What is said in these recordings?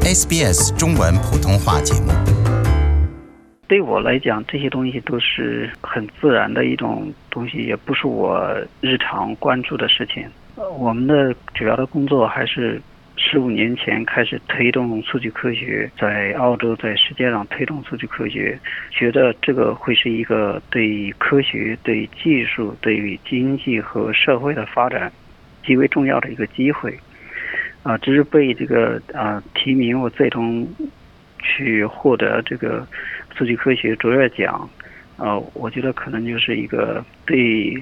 SBS 中文普通话节目。 对我来讲，这些东西都是很自然的一种东西，也不是我日常关注的事情。我们的主要的工作还是15年前开始推动数据科学，在澳洲在世界上推动数据科学，觉得这个会是一个对科学、对技术、对经济和社会的发展极为重要的一个机会。只是被这个提名，我最终去获得这个数据科学卓越奖。我觉得可能就是一个对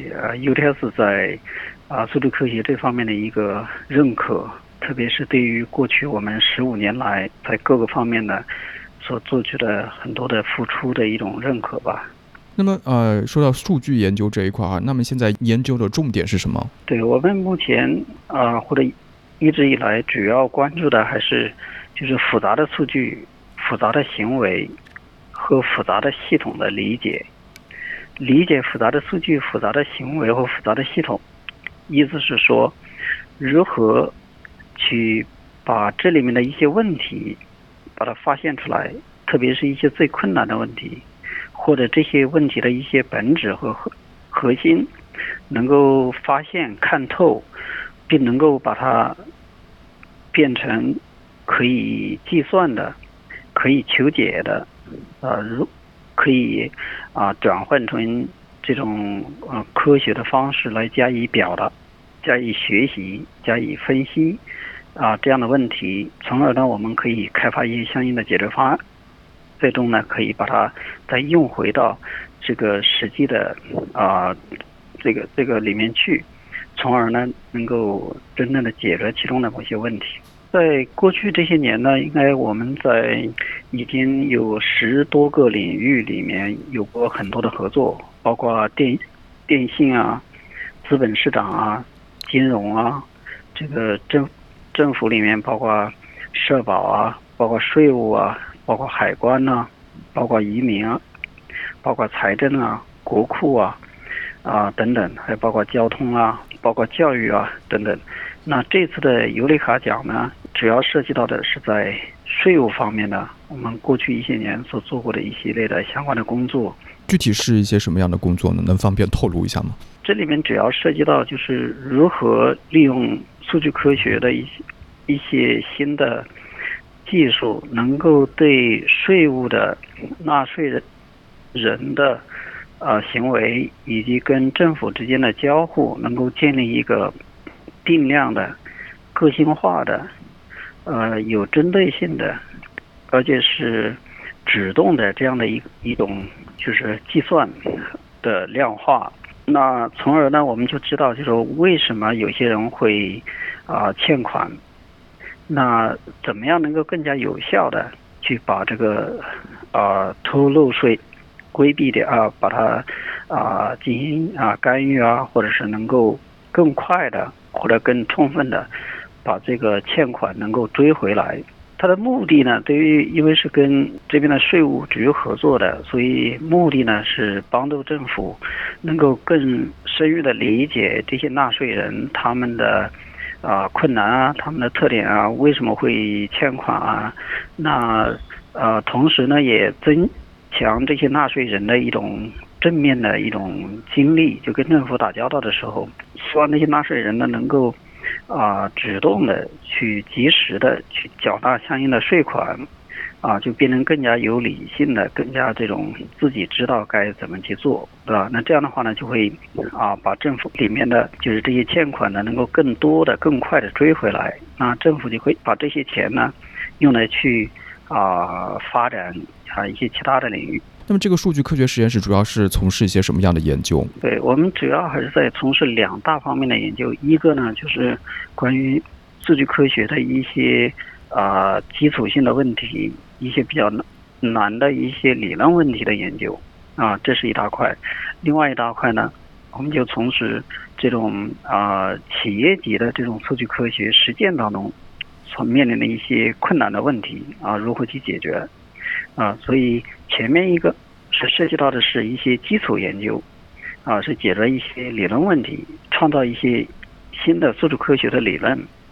UTS 在数据科学这方面的一个认可，特别是对于过去我们15年来在各个方面呢所做出的很多的付出的一种认可吧。 那么说到数据研究这一块那么现在研究的重点是什么？ 对，我们目前或者一直以来主要关注的还是就是复杂的数据、复杂的行为和复杂的系统的理解复杂的数据、复杂的行为和复杂的系统，意思是说如何去把这里面的一些问题把它发现出来，特别是一些最困难的问题，或者这些问题的一些本质和核心能够发现看透，并能够把它变成可以计算的、可以求解的，可以转换成这种科学的方式来加以表达、加以学习、加以分析这样的问题，从而呢我们可以开发一些相应的解决方案，最终呢可以把它再用回到这个实际的这个里面去，从而呢能够真正的解决其中的某些问题。在过去这些年呢，应该我们在已经有10多个领域里面有过很多的合作，包括电信资本市场金融这个政府里面包括社保包括税务包括海关包括移民包括财政国库等等，还包括交通包括教育等等。那这次的尤里卡奖呢，主要涉及到的是在税务方面呢，我们过去一些年所做过的一系列的相关的工作。 具体是一些什么样的工作呢？能方便透露一下吗？ 这里面主要涉及到就是如何利用数据科学的一些新的技术，能够对税务的纳税人的行为以及跟政府之间的交互，能够建立一个定量的、个性化的、有针对性的，而且是主动的这样的一种就是计算的量化。那从而呢，我们就知道就是为什么有些人会欠款，那怎么样能够更加有效的去把这个偷漏税规避的把它进行干预或者是能够更快的或者更充分的把这个欠款能够追回来。它的目的呢，对于因为是跟这边的税务局合作的，所以目的呢是帮助政府能够更深入的理解这些纳税人他们的困难他们的特点为什么会欠款那同时呢也增强这些纳税人的一种正面的一种经历，就跟政府打交道的时候，希望那些纳税人呢能够主动的去及时的去缴纳相应的税款就变成更加有理性的，更加这种自己知道该怎么去做，对吧？那这样的话呢，就会把政府里面的就是这些欠款呢，能够更多的、更快的追回来。那政府就会把这些钱呢，用来去发展一些其他的领域。 那么这个数据科学实验室主要是从事一些什么样的研究？ 对，我们主要还是在从事2大方面的研究。一个呢，就是关于数据科学的一些基础性的问题，一些比较难的一些理论问题的研究这是一大块。另外一大块呢，我们就从事这种企业级的这种数据科学实践当中所面临的一些困难的问题如何去解决所以前面一个是涉及到的是一些基础研究是解决一些理论问题，创造一些新的数据科学的理论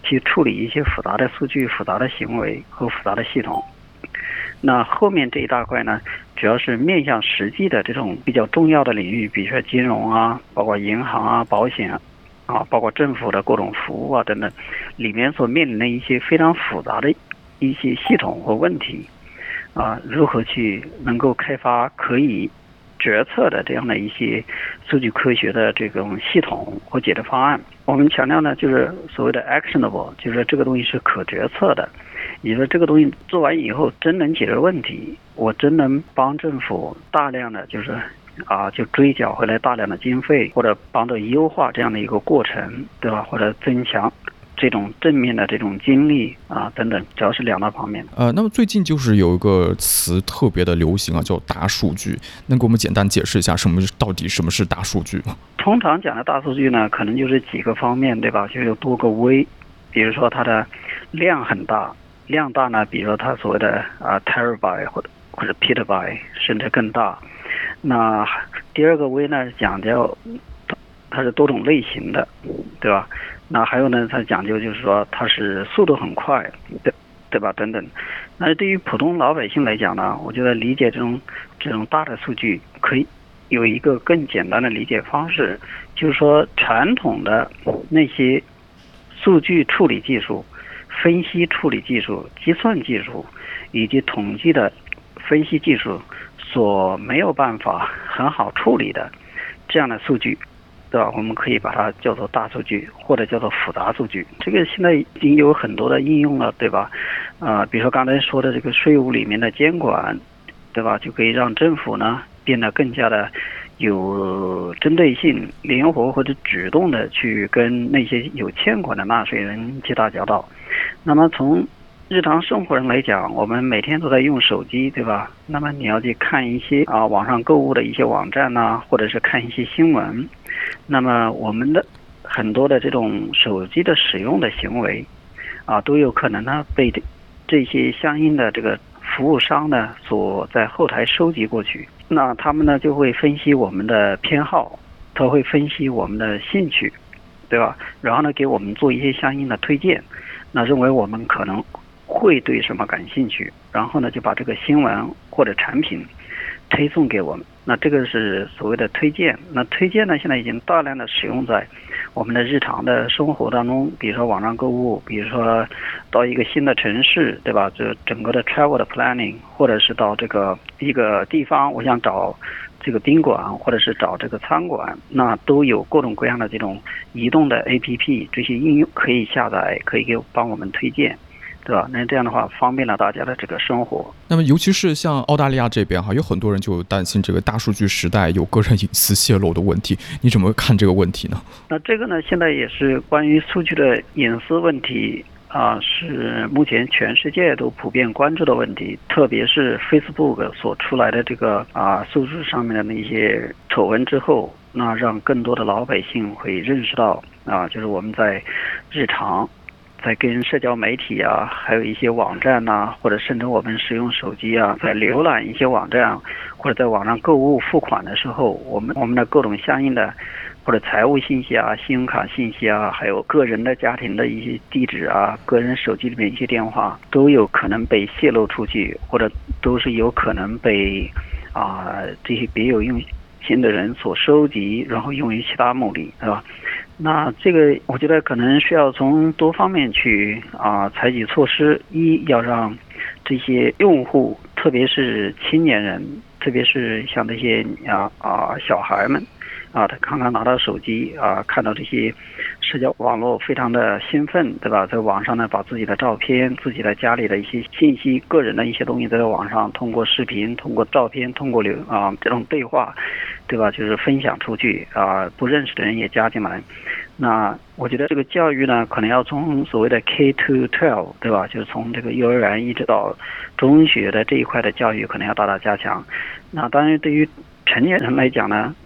去处理一些复杂的数据、复杂的行为和复杂的系统。那后面这一大块呢，主要是面向实际的这种比较重要的领域，比如说金融啊，包括银行啊、保险啊，包括政府的各种服务啊等等，里面所面临的一些非常复杂的一些系统和问题啊，如何去能够开发可以决策的这样的一些数据科学的这种系统或解决方案。我们强调呢，就是所谓的 actionable， 就是这个东西是可决策的，也就是这个东西做完以后真能解决问题，我真能帮政府大量的就追缴回来大量的经费，或者帮着优化这样的一个过程，对吧？或者增强这种正面的这种经历啊等等，主要是两大方面。 那么最近就是有一个词特别的流行啊，叫大数据，能给我们简单解释一下到底什么是大数据吗？ 通常讲的大数据呢，可能就是几个方面，对吧？就有多个 V， 比如说它的量很大，量大呢，比如说它所谓的terabyte 或者 petabyte， 甚至更大。那第二个 V 呢，讲究它是多种类型的，对吧？那还有呢，它讲究就是说它是速度很快，对吧？等等。那对于普通老百姓来讲呢，我觉得理解这种大的数据可以有一个更简单的理解方式，就是说传统的那些数据处理技术、分析处理技术、计算技术以及统计的分析技术所没有办法很好处理的这样的数据，对吧？我们可以把它叫做大数据，或者叫做复杂数据。这个现在已经有很多的应用了，对吧？比如说刚才说的这个税务里面的监管，对吧？就可以让政府呢变得更加的有针对性、灵活或者主动的去跟那些有欠款的纳税人去打交道。那么从日常生活人来讲，我们每天都在用手机，对吧？那么你要去看一些网上购物的一些网站呐，或者是看一些新闻，那么我们的很多的这种手机的使用的行为都有可能呢被这些相应的这个服务商呢所在后台收集过去。那他们呢就会分析我们的偏好，他会分析我们的兴趣，对吧？然后呢给我们做一些相应的推荐，那认为我们可能会对什么感兴趣，然后呢就把这个新闻或者产品推送给我们。那这个是所谓的推荐。那推荐呢现在已经大量的使用在我们的日常的生活当中，比如说网上购物，比如说到一个新的城市，对吧？这整个的 travel 的 planning， 或者是到这个一个地方，我想找这个宾馆，或者是找这个餐馆，那都有各种各样的这种移动的 APP， 这些应用可以下载，可以帮我们推荐，对吧？那这样的话方便了大家的这个生活。 那么尤其是像澳大利亚这边有很多人就担心这个大数据时代有个人隐私泄露的问题，你怎么看这个问题呢？ 那这个呢现在也是关于数据的隐私问题是目前全世界都普遍关注的问题，特别是 Facebook 所出来的这个数据上面的那些丑闻之后，那让更多的老百姓会认识到就是我们在日常在跟社交媒体还有一些网站或者甚至我们使用手机在浏览一些网站或者在网上购物付款的时候，我们的各种相应的或者财务信息信用卡信息还有个人的家庭的一些地址个人手机里面一些电话都有可能被泄露出去，或者都是有可能被这些别有用心的人所收集，然后用于其他目的，对吧？那这个我觉得可能需要从多方面去采取措施。一，要让这些用户，特别是青年人，特别是像这些小孩们他刚刚拿到手机看到这些社交网络非常的兴奋，对吧？在网上呢把自己的照片、自己的家里的一些信息、个人的一些东西在网上通过视频、通过照片、通过这种对话，对吧？就是分享出去不认识的人也加进来。那我觉得这个教育呢可能要从所谓的 K-12， 对吧？就是从这个幼儿园一直到中学的这一块的教育可能要大大加强。那当然对于成年人来讲呢，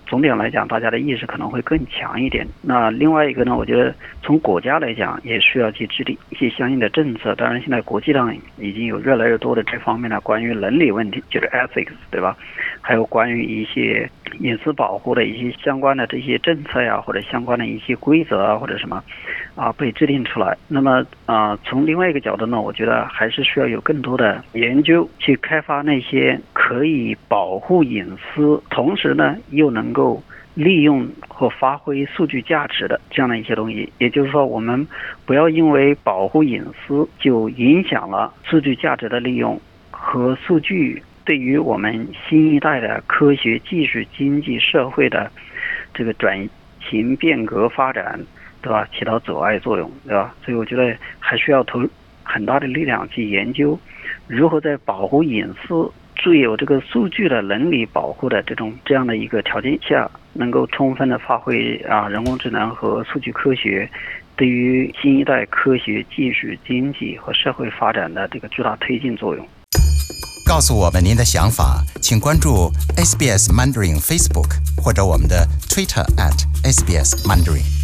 总体上来讲，大家的意识可能会更强一点。那另外一个呢，我觉得从国家来讲，也需要去制定一些相应的政策。当然，现在国际上已经有越来越多的这方面的关于伦理问题，就是 ethics， 对吧？还有关于一些隐私保护的一些相关的这些政策呀，或者相关的一些规则啊，或者什么被制定出来。那么从另外一个角度呢，我觉得还是需要有更多的研究去开发那些可以保护隐私，同时呢又能够利用和发挥数据价值的这样的一些东西。也就是说，我们不要因为保护隐私就影响了数据价值的利用和数据对于我们新一代的科学技术、经济社会的这个转型变革发展，对吧，起到阻碍作用，对吧？所以我觉得还需要投很大的力量去研究如何在保护隐私、具有这个数据的伦理保护的这样的一个条件下，能够充分的发挥人工智能和数据科学对于新一代科学技术、经济和社会发展的这个巨大推进作用。 告诉我们您的想法，请关注 SBS Mandarin Facebook 或者我们的 Twitter @SBS Mandarin。